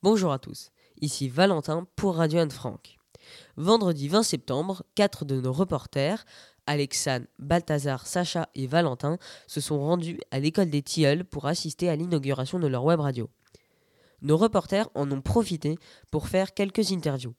Bonjour à tous, ici Valentin pour Radio Anne-Franck. Vendredi 20 septembre, 4 de nos reporters, Alexandre, Balthazar, Sacha et Valentin, se sont rendus à l'école des Tilleuls pour assister à l'inauguration de leur web radio. Nos reporters en ont profité pour faire quelques interviews.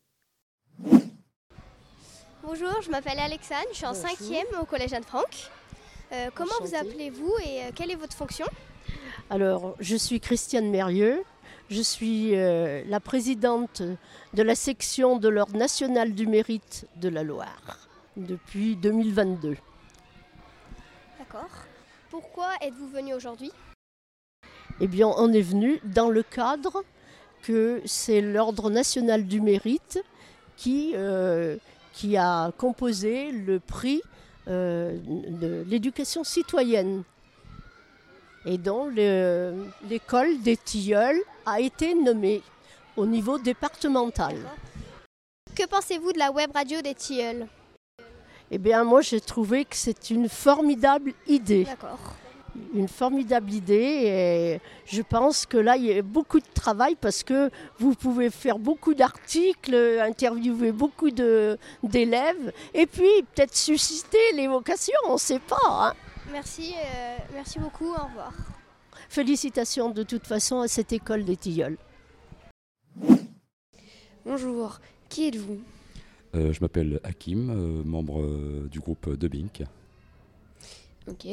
Bonjour, je m'appelle Alexandre, je suis en 5e au collège Anne-Franck. Comment vous appelez-vous et quelle est votre fonction ? Alors, je suis Christiane Mérieux, je suis la présidente de la section de l'Ordre national du mérite de la Loire depuis 2022. D'accord. Pourquoi êtes-vous venu aujourd'hui ? Eh bien, on est venu dans le cadre que c'est l'Ordre national du mérite qui a composé le prix de l'éducation citoyenne. Et dont l'école des Tilleuls a été nommée au niveau départemental. Que pensez-vous de la web radio des Tilleuls ? Eh bien, moi, j'ai trouvé que c'est une formidable idée. D'accord. Une formidable idée et je pense que là, il y a beaucoup de travail parce que vous pouvez faire beaucoup d'articles, interviewer beaucoup d'élèves et puis peut-être susciter les vocations, on ne sait pas. Hein. Merci beaucoup, au revoir. Félicitations de toute façon à cette école des Tilleuls. Bonjour, qui êtes-vous ? Je m'appelle Hakim, membre du groupe de Bink. Ok.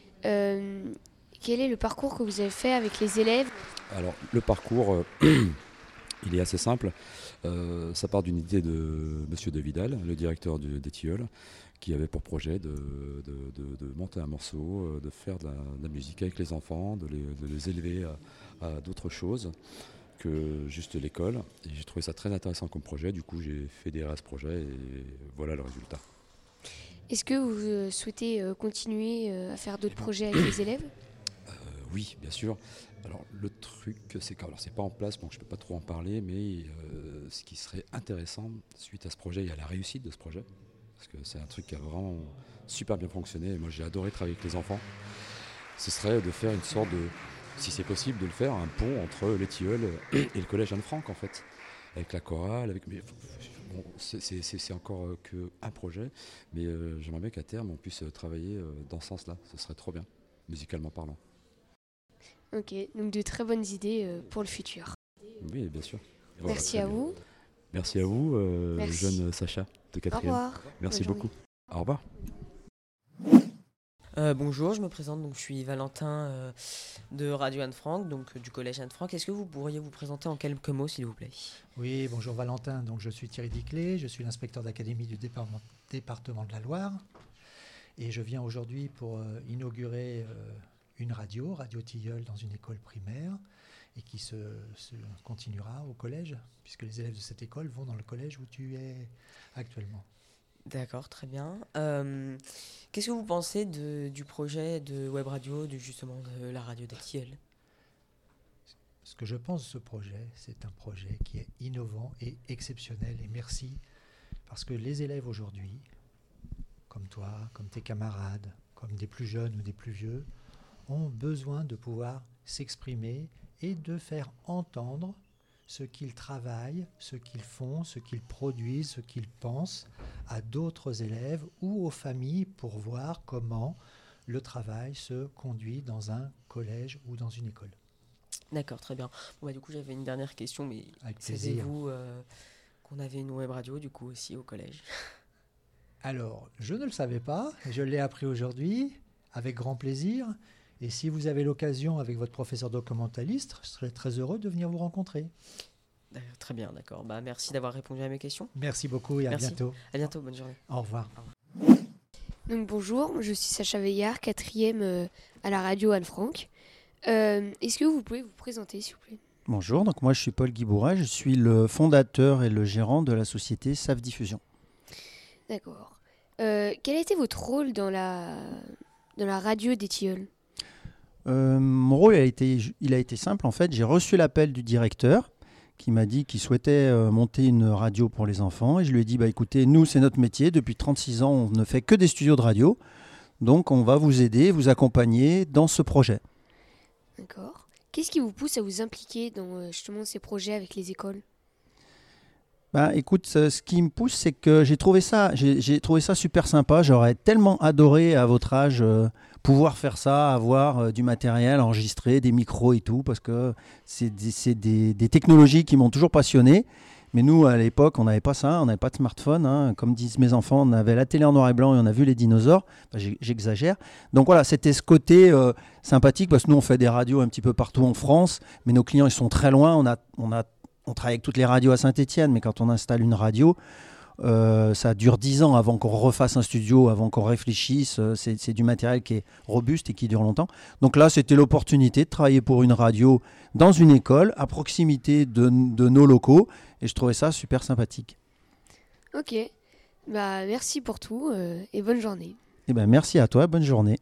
Quel est le parcours que vous avez fait avec les élèves ? Alors, le parcours, il est assez simple. Ça part d'une idée de Monsieur De Vidal, le directeur des Tilleuls, qui avait pour projet de monter un morceau, de faire de la musique avec les enfants, de les élever à d'autres choses que juste l'école. Et j'ai trouvé ça très intéressant comme projet. Du coup, j'ai fédéré à ce projet et voilà le résultat. Est-ce que vous souhaitez continuer à faire d'autres projets avec les élèves ? Oui, bien sûr. Alors le truc, c'est que c'est pas en place, donc je peux pas trop en parler, mais ce qui serait intéressant suite à ce projet et à la réussite de ce projet, parce que c'est un truc qui a vraiment super bien fonctionné, et moi j'ai adoré travailler avec les enfants, ce serait de faire une sorte de, si c'est possible, de le faire, un pont entre les Tilleuls et le collège Anne-Franck en fait, avec la chorale, bon, c'est encore qu'un projet, mais j'aimerais bien qu'à terme on puisse travailler dans ce sens-là, ce serait trop bien, musicalement parlant. Ok, donc de très bonnes idées pour le futur. Oui, bien sûr. Merci à vous. Merci à vous, jeune Sacha de 4e. Au revoir. Merci beaucoup. Au revoir. Bonjour, je me présente, donc je suis Valentin de Radio Anne-Franck, donc du collège Anne-Franck. Est-ce que vous pourriez vous présenter en quelques mots, s'il vous plaît ? Oui, bonjour Valentin, donc je suis Thierry Diclé, je suis l'inspecteur d'académie du département de la Loire et je viens aujourd'hui pour inaugurer une radio Tilleul dans une école primaire et qui se continuera au collège puisque les élèves de cette école vont dans le collège où tu es actuellement. D'accord, très bien. Qu'est-ce que vous pensez du projet de web radio, justement de la radio des Tilleuls ? Ce que je pense de ce projet, c'est un projet qui est innovant et exceptionnel et merci parce que les élèves aujourd'hui, comme toi, comme tes camarades, comme des plus jeunes ou des plus vieux, ont besoin de pouvoir s'exprimer et de faire entendre ce qu'ils travaillent, ce qu'ils font, ce qu'ils produisent, ce qu'ils pensent à d'autres élèves ou aux familles pour voir comment le travail se conduit dans un collège ou dans une école. D'accord, très bien. Bon, du coup, j'avais une dernière question, mais savez-vous qu'on avait une web radio du coup aussi au collège ? Alors, je ne le savais pas, je l'ai appris aujourd'hui avec grand plaisir. Et si vous avez l'occasion avec votre professeur documentaliste, je serais très heureux de venir vous rencontrer. Très bien, d'accord. Merci d'avoir répondu à mes questions. Merci beaucoup et à bientôt. À bientôt, bonne journée. Au revoir. Donc bonjour, je suis Sacha Veillard, 4e à la radio Anne-Franck. Est-ce que vous pouvez vous présenter, s'il vous plaît ? Bonjour, donc moi je suis Paul Guibouret, je suis le fondateur et le gérant de la société SAF Diffusion. D'accord. Quel a été votre rôle dans la radio des Tilleuls ? Mon rôle il a été simple en fait. J'ai reçu l'appel du directeur qui m'a dit qu'il souhaitait monter une radio pour les enfants et je lui ai dit écoutez, nous c'est notre métier, depuis 36 ans on ne fait que des studios de radio, donc on va vous aider, vous accompagner dans ce projet. D'accord. Qu'est-ce qui vous pousse à vous impliquer dans justement ces projets avec les écoles ? Écoute, ce qui me pousse, c'est que j'ai trouvé ça super sympa. J'aurais tellement adoré à votre âge pouvoir faire ça, avoir du matériel enregistré, des micros et tout, parce que c'est des technologies qui m'ont toujours passionné. Mais nous, à l'époque, on n'avait pas ça, on n'avait pas de smartphone. Hein. Comme disent mes enfants, on avait la télé en noir et blanc et on a vu les dinosaures. Enfin, j'exagère. Donc voilà, c'était ce côté sympathique, parce que nous, on fait des radios un petit peu partout en France, mais nos clients, ils sont très loin. On travaille avec toutes les radios à Saint-Étienne, mais quand on installe une radio, ça dure 10 ans avant qu'on refasse un studio, avant qu'on réfléchisse. C'est du matériel qui est robuste et qui dure longtemps. Donc là, c'était l'opportunité de travailler pour une radio dans une école, à proximité de nos locaux. Et je trouvais ça super sympathique. Ok, merci pour tout et bonne journée. Merci à toi, bonne journée.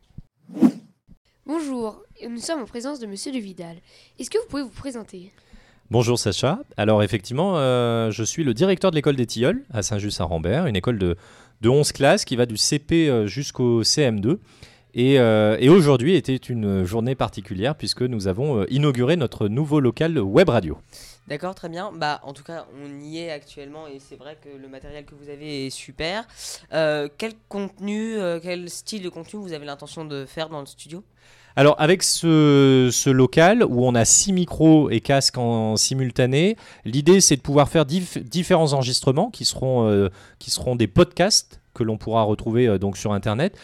Bonjour, nous sommes en présence de Monsieur De Vidal. Est-ce que vous pouvez vous présenter ? Bonjour Sacha. Alors effectivement, je suis le directeur de l'école des Tilleuls à Saint-Just-Saint-Rambert, une école de 11 classes qui va du CP jusqu'au CM2. Et aujourd'hui était une journée particulière puisque nous avons inauguré notre nouveau local web radio. D'accord, très bien. En tout cas, on y est actuellement et c'est vrai que le matériel que vous avez est super. Quel contenu, quel style de contenu vous avez l'intention de faire dans le studio ? Alors avec ce local où on a 6 micros et casques en simultané, l'idée c'est de pouvoir faire différents enregistrements qui seront des podcasts que l'on pourra retrouver donc sur internet.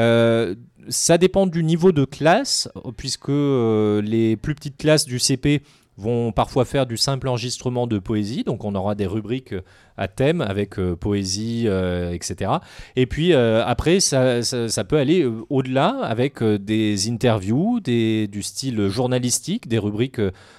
Ça dépend du niveau de classe, puisque les plus petites classes du CP vont parfois faire du simple enregistrement de poésie, donc on aura des rubriques à thème avec poésie, etc. Et puis après, ça peut aller au-delà avec des interviews, du style journalistique, des rubriques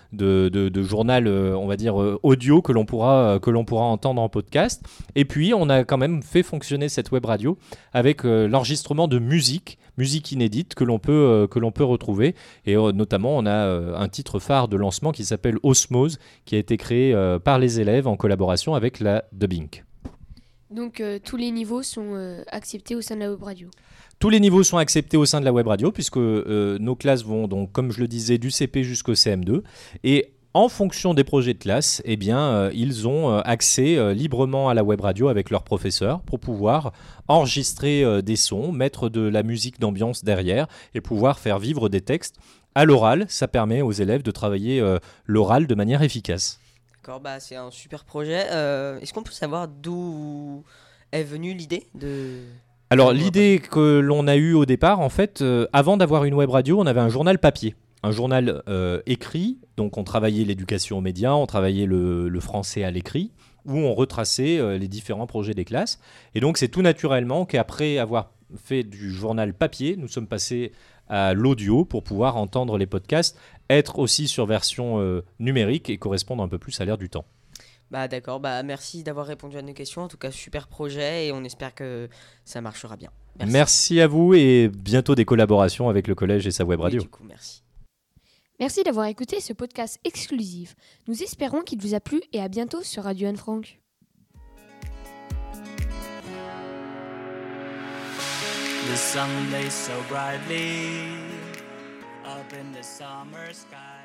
de journal, on va dire audio que l'on pourra entendre en podcast. Et puis, on a quand même fait fonctionner cette web radio avec l'enregistrement de musique inédite que l'on peut retrouver. Et notamment, on a un titre phare de lancement qui s'appelle Osmose, qui a été créé par les élèves en collaboration avec la Dubbing. Donc tous les niveaux sont acceptés au sein de la web radio. Tous les niveaux sont acceptés au sein de la web radio puisque nos classes vont donc, comme je le disais, du CP jusqu'au CM2. Et en fonction des projets de classe, ils ont accès librement à la web radio avec leurs professeurs pour pouvoir enregistrer des sons, mettre de la musique d'ambiance derrière et pouvoir faire vivre des textes à l'oral. Ça permet aux élèves de travailler l'oral de manière efficace. D'accord, c'est un super projet. Est-ce qu'on peut savoir d'où est venue l'idée de... Alors l'idée que l'on a eue au départ, en fait, avant d'avoir une web radio, on avait un journal papier. Un journal écrit, donc on travaillait l'éducation aux médias, on travaillait le français à l'écrit, où on retraçait les différents projets des classes. Et donc c'est tout naturellement qu'après avoir fait du journal papier, nous sommes passés à l'audio pour pouvoir entendre les podcasts, être aussi sur version numérique et correspondre un peu plus à l'ère du temps. D'accord, merci d'avoir répondu à nos questions. En tout cas, super projet et on espère que ça marchera bien. Merci à vous et bientôt des collaborations avec le collège et sa web radio. Oui, du coup, merci. Merci d'avoir écouté ce podcast exclusif. Nous espérons qu'il vous a plu et à bientôt sur Radio Anne-Franck. The sun lays so brightly up in the summer sky.